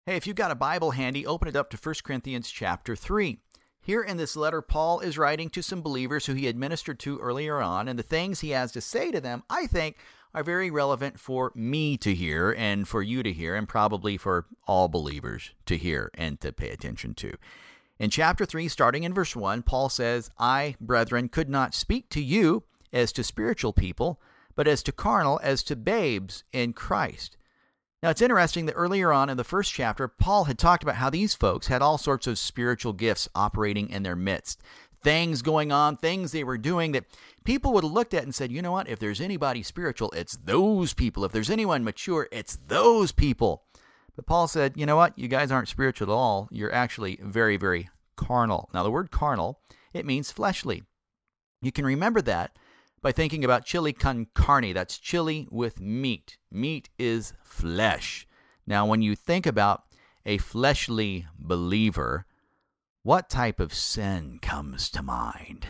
Hey, if you've got a Bible handy, open it up to 1 Corinthians chapter 3. Here in this letter, Paul is writing to some believers who he had ministered to earlier on, and the things he has to say to them, I think, are very relevant for me to hear and for you to hear, and probably for all believers to hear and to pay attention to. In chapter 3, starting in verse 1, Paul says, I, brethren, could not speak to you as to spiritual people, but as to carnal, as to babes in Christ. Now, it's interesting that earlier on in the first chapter, Paul had talked about how these folks had all sorts of spiritual gifts operating in their midst. Things going on, things they were doing that people would have looked at and said, you know what, if there's anybody spiritual, it's those people. If there's anyone mature, it's those people. But Paul said, you know what, you guys aren't spiritual at all. You're actually very, very carnal. Now, the word carnal, it means fleshly. You can remember that by thinking about chili con carne. That's chili with meat. Meat is flesh. Now, when you think about a fleshly believer, what type of sin comes to mind?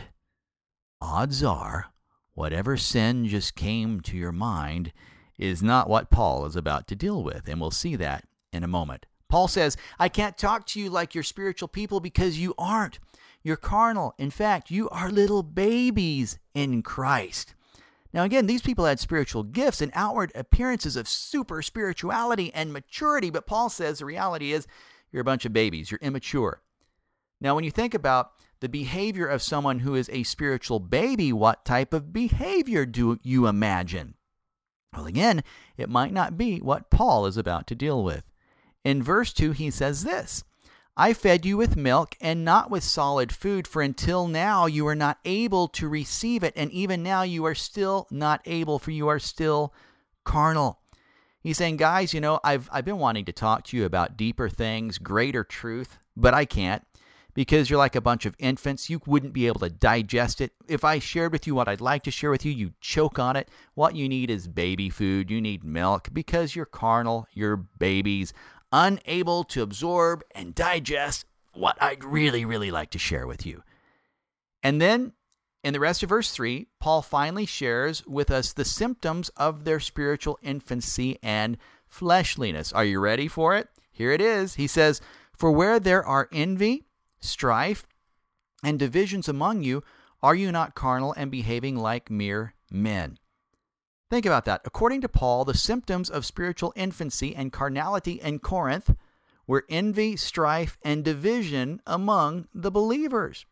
Odds are, whatever sin just came to your mind is not what Paul is about to deal with, and we'll see that in a moment. Paul says, I can't talk to you like you're spiritual people because you aren't. You're carnal. In fact, you are little babies in Christ. Now again, these people had spiritual gifts and outward appearances of super spirituality and maturity, but Paul says the reality is you're a bunch of babies. You're immature. Now when you think about the behavior of someone who is a spiritual baby, what type of behavior do you imagine? Well, again, it might not be what Paul is about to deal with. In verse 2, he says this, I fed you with milk and not with solid food, for until now you are not able to receive it, and even now you are still not able, for you are still carnal. He's saying, guys, you know, I've been wanting to talk to you about deeper things, greater truth, but I can't, because you're like a bunch of infants. You wouldn't be able to digest it. If I shared with you what I'd like to share with you, you'd choke on it. What you need is baby food. You need milk because you're carnal, you're babies, unable to absorb and digest what I'd really, really like to share with you. And then in the rest of verse 3, Paul finally shares with us the symptoms of their spiritual infancy and fleshliness. Are you ready for it? Here it is. He says, for where there are envy, strife, and divisions among you, are you not carnal and behaving like mere men? Think about that. According to Paul, the symptoms of spiritual infancy and carnality in Corinth were envy, strife, and division among the believers.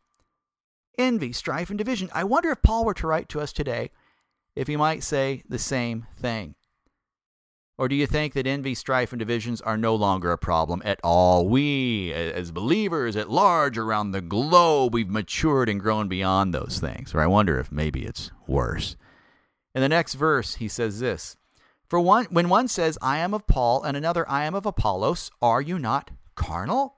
Envy, strife, and division. I wonder if Paul were to write to us today, if he might say the same thing. Or do you think that envy, strife, and divisions are no longer a problem at all? We, as believers at large around the globe, we've matured and grown beyond those things. Or I wonder if maybe it's worse. In the next verse, he says this, when one says, I am of Paul, and another, I am of Apollos, are you not carnal?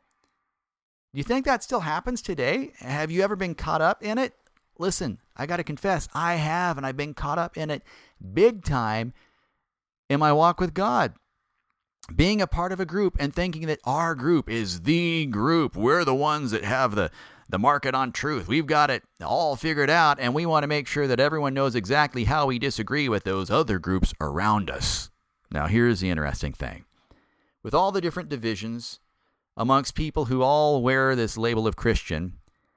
Do you think that still happens today? Have you ever been caught up in it? Listen, I got to confess, I have, and I've been caught up in it big time in my walk with God. Being a part of a group and thinking that our group is the group. We're the ones that have the market on truth. We've got it all figured out, and we want to make sure that everyone knows exactly how we disagree with those other groups around us. Now, here's the interesting thing. With all the different divisions amongst people who all wear this label of Christian,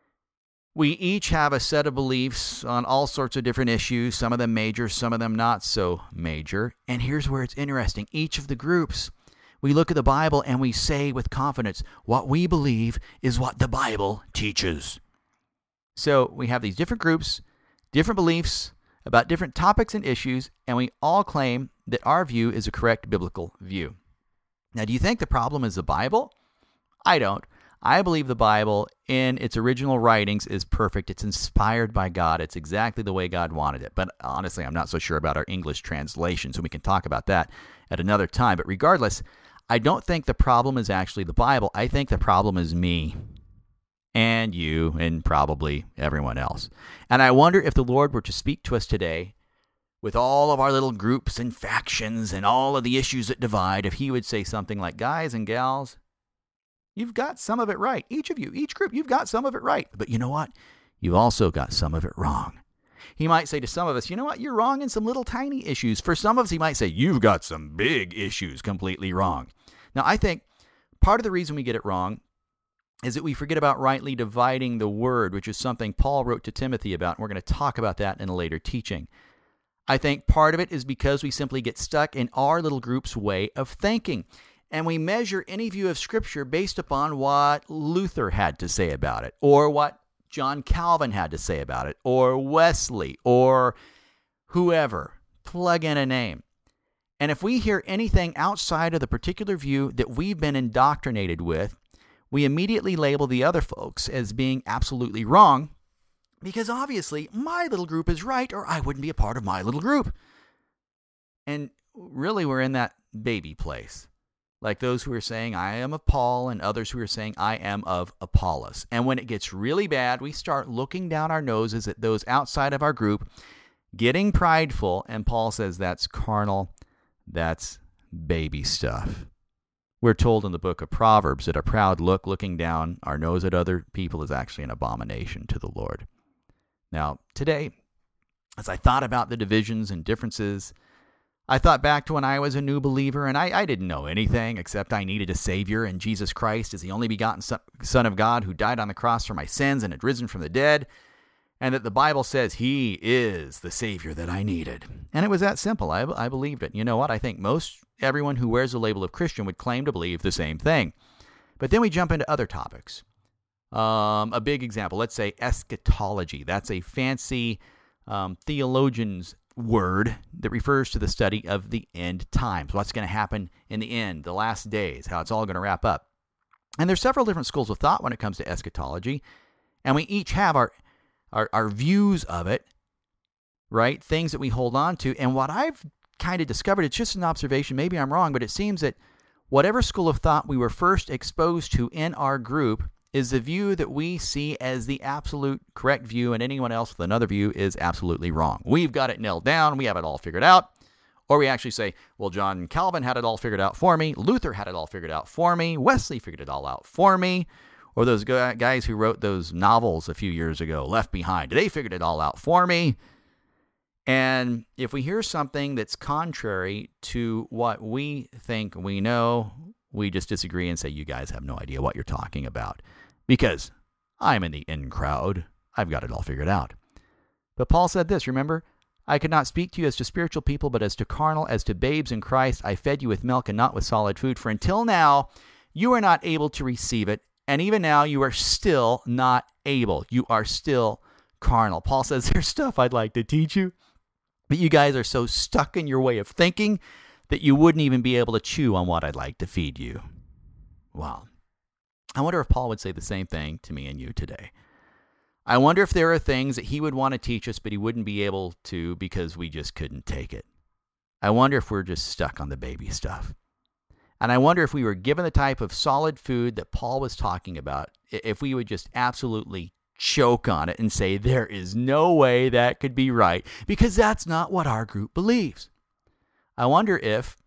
we each have a set of beliefs on all sorts of different issues, some of them major, some of them not so major. And here's where it's interesting. Each of the groups, we look at the Bible and we say with confidence, what we believe is what the Bible teaches. So we have these different groups, different beliefs about different topics and issues, and we all claim that our view is a correct biblical view. Now, do you think the problem is the Bible? I don't. I believe the Bible in its original writings is perfect. It's inspired by God. It's exactly the way God wanted it. But honestly, I'm not so sure about our English translation, so we can talk about that at another time. But regardless, I don't think the problem is actually the Bible. I think the problem is me and you and probably everyone else. And I wonder if the Lord were to speak to us today with all of our little groups and factions and all of the issues that divide, if he would say something like, guys and gals, you've got some of it right. Each of you, each group, you've got some of it right. But you know what? You've also got some of it wrong. He might say to some of us, you know what? You're wrong in some little tiny issues. For some of us, he might say, you've got some big issues completely wrong. Now, I think part of the reason we get it wrong is that we forget about rightly dividing the word, which is something Paul wrote to Timothy about, and we're going to talk about that in a later teaching. I think part of it is because we simply get stuck in our little group's way of thinking, and we measure any view of Scripture based upon what Luther had to say about it, or what John Calvin had to say about it, or Wesley, or whoever. Plug in a name. And if we hear anything outside of the particular view that we've been indoctrinated with, we immediately label the other folks as being absolutely wrong, because obviously my little group is right, or I wouldn't be a part of my little group. And really, we're in that baby place. Like those who are saying, I am of Paul, and others who are saying, I am of Apollos. And when it gets really bad, we start looking down our noses at those outside of our group, getting prideful, and Paul says that's carnal, that's baby stuff. We're told in the book of Proverbs that a proud look, looking down our nose at other people, is actually an abomination to the Lord. Now, today, as I thought about the divisions and differences, I thought back to when I was a new believer, and I didn't know anything except I needed a Savior, and Jesus Christ is the only begotten Son of God who died on the cross for my sins and had risen from the dead, and that the Bible says He is the Savior that I needed. And it was that simple. I believed it. You know what? I think everyone who wears the label of Christian would claim to believe the same thing. But then we jump into other topics. A big example, let's say eschatology. That's a fancy theologian's word that refers to the study of the end times. What's going to happen in the end, the last days, how it's all going to wrap up. And there's several different schools of thought when it comes to eschatology. And we each have our views of it, right? Things that we hold on to. And what I've kind of discovered, it's just an observation, maybe I'm wrong, but it seems that whatever school of thought we were first exposed to in our group is the view that we see as the absolute correct view, and anyone else with another view is absolutely wrong. We've got it nailed down. We have it all figured out. Or we actually say, well, John Calvin had it all figured out for me. Luther had it all figured out for me. Wesley figured it all out for me. Or those guys who wrote those novels a few years ago, Left Behind, they figured it all out for me. And if we hear something that's contrary to what we think we know, we just disagree and say, you guys have no idea what you're talking about. Because I'm in the in crowd. I've got it all figured out. But Paul said this, remember? I could not speak to you as to spiritual people, but as to carnal, as to babes in Christ. I fed you with milk and not with solid food. For until now, you are not able to receive it. And even now, you are still not able. You are still carnal. Paul says, there's stuff I'd like to teach you, but you guys are so stuck in your way of thinking that you wouldn't even be able to chew on what I'd like to feed you. Wow. I wonder if Paul would say the same thing to me and you today. I wonder if there are things that he would want to teach us, but he wouldn't be able to because we just couldn't take it. I wonder if we're just stuck on the baby stuff. And I wonder if we were given the type of solid food that Paul was talking about, if we would just absolutely choke on it and say, there is no way that could be right, because that's not what our group believes. I wonder if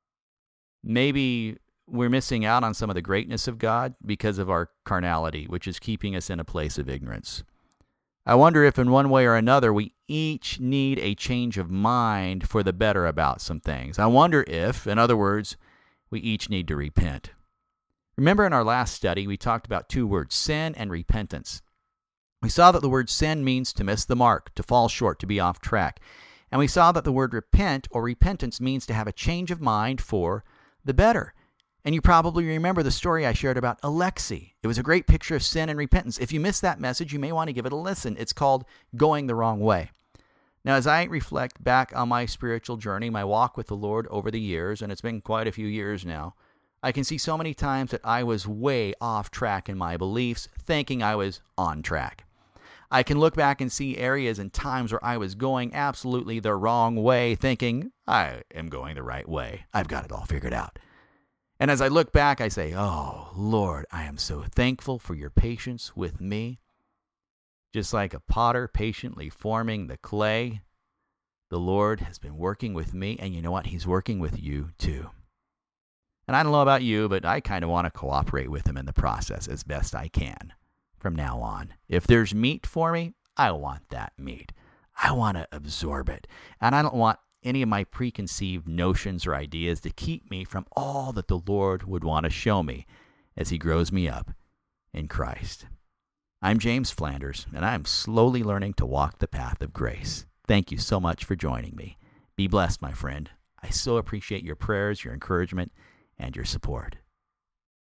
maybe we're missing out on some of the greatness of God because of our carnality, which is keeping us in a place of ignorance. I wonder if in one way or another we each need a change of mind for the better about some things. I wonder if, in other words, we each need to repent. Remember in our last study, we talked about two words, sin and repentance. We saw that the word sin means to miss the mark, to fall short, to be off track. And we saw that the word repent or repentance means to have a change of mind for the better. And you probably remember the story I shared about Alexei. It was a great picture of sin and repentance. If you missed that message, you may want to give it a listen. It's called Going the Wrong Way. Now, as I reflect back on my spiritual journey, my walk with the Lord over the years, and it's been quite a few years now, I can see so many times that I was way off track in my beliefs, thinking I was on track. I can look back and see areas and times where I was going absolutely the wrong way, thinking I am going the right way. I've got it all figured out. And as I look back, I say, oh, Lord, I am so thankful for your patience with me. Just like a potter patiently forming the clay, the Lord has been working with me, and you know what? He's working with you too. And I don't know about you, but I kind of want to cooperate with him in the process as best I can from now on. If there's meat for me, I want that meat. I want to absorb it. And I don't want any of my preconceived notions or ideas to keep me from all that the Lord would want to show me. as He grows me up in Christ. I'm James Flanders, and I'm slowly learning to walk the path of grace. Thank you so much for joining me. Be blessed, my friend. I so appreciate your prayers, your encouragement, and your support.